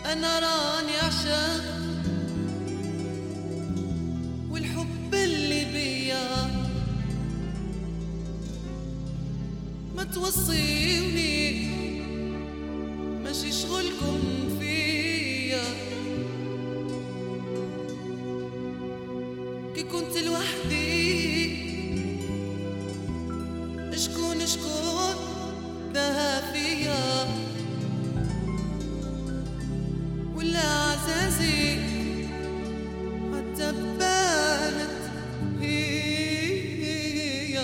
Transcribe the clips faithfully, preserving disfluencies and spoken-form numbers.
أنا راني عشان والحب اللي بيا ما توصيوني ماشي شغلكم فيا. كي كنت لوحدي شكون شكون داها فيا ولا عزازي حتى بانت هي.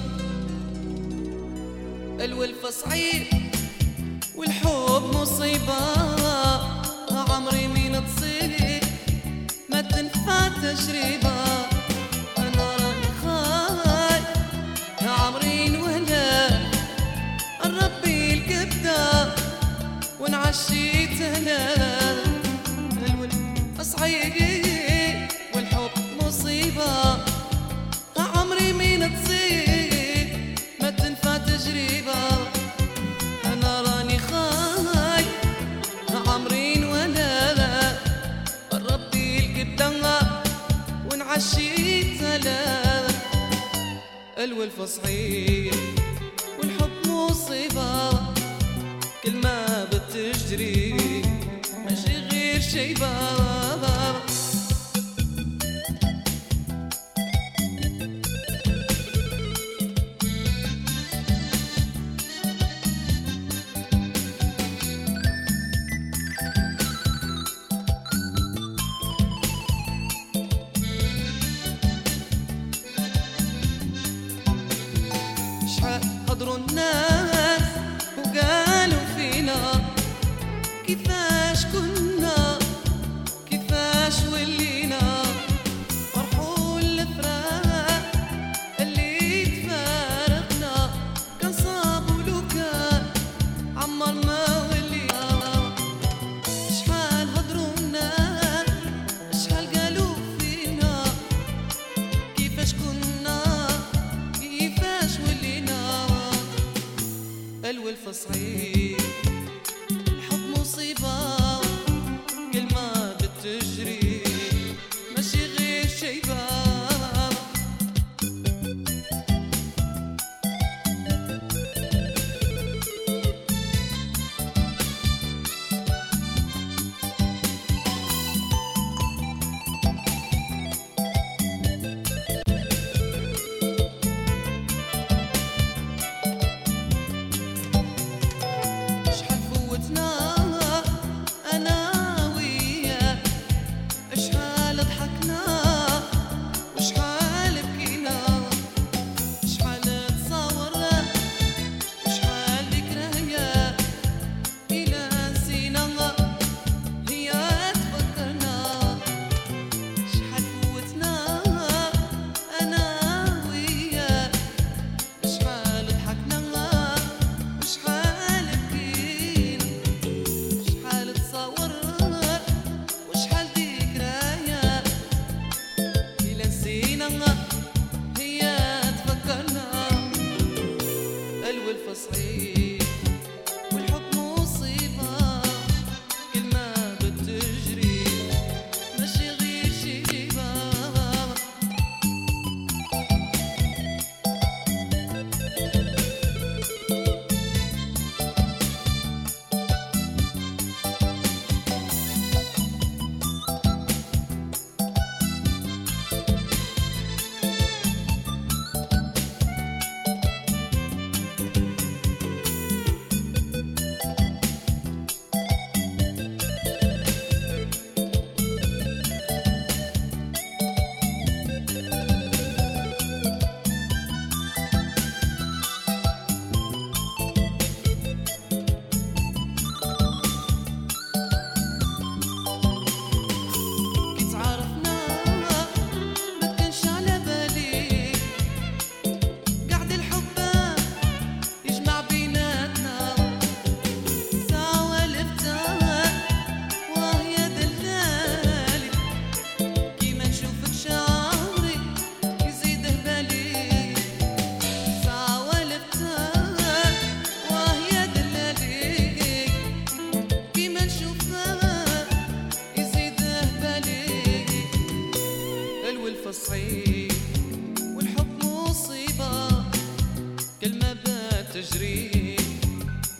الولفة صعيب والحب مصيبة، عمري مين تصيب ما تنفع تجربة. أنا راني خاي عمري نولى نربي الكبدة ونعشي تهلا. الولد صعيب والحب مصيبة، عمري مين تصيب ما تنفع تجربة. أنا راني خاي عمري نولى نربي الكبدة ونعشي تهلا. الولف صعيب والحب مصيبة، كل ما بتجري ماشي غير شيبة. قدروا الناس وقالوا فينا كيفاش كنا كيفاش ولينا. فرحوا الفراق اللي تفارقنا، كان صعب ولو كان عمر ما ولينا. شحال هضروا الناس شحال قالوا فينا كيفاش كنا كيفاش ولينا. الولف صعيب الحب مصيبة، كل ما بتجري ماشي غير شيبة.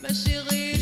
ماشي غير